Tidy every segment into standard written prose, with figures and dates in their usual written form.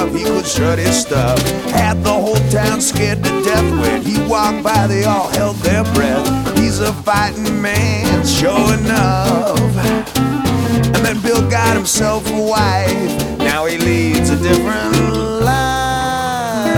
if he could shut his stuff. Had the whole town scared to death. When he walked by, they all held their breath. He's a fighting man, sure enough. And then Bill got himself a wife. Now he leads a different life.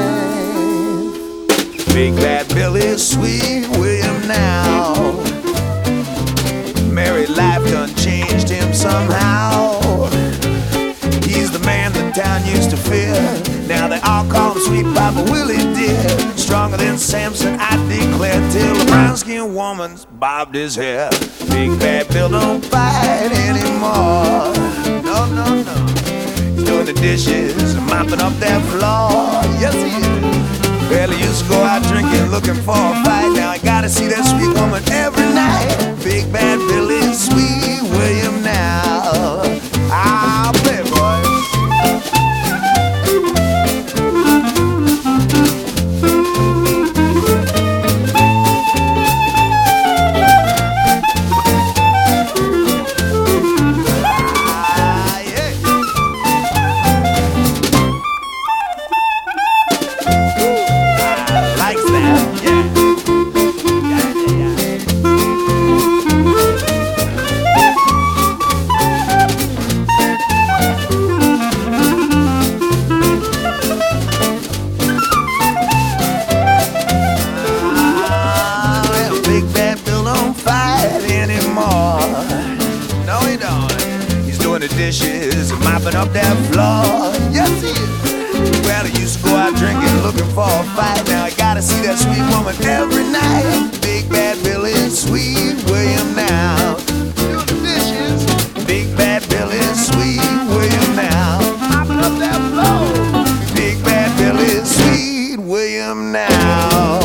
Big bad Bill is Sweet William now. Married life done changed him somehow. He's the man the town used to fear. Now they all call him Sweet Papa Willie dear. Stronger than Samson, I declare, till the brown-skinned woman's bobbed his hair. Big bad Bill don't fight anymore. No, no, no. He's doing the dishes and mopping up that floor. Yes, he is. Well, he used to go out drinking, looking for a fight. Now I gotta see that sweet woman every night. Big bad Bill is Sweet William now. I'll play, boys. The dishes and mopping up that floor. Yes, he is. Well, he used to go out drinking, looking for a fight. Now I gotta see that sweet woman every night. Big bad Bill is Sweet William now. Doing the dishes. Big bad Bill is Sweet William now. Mopping up that floor. Big bad Bill is Sweet William now.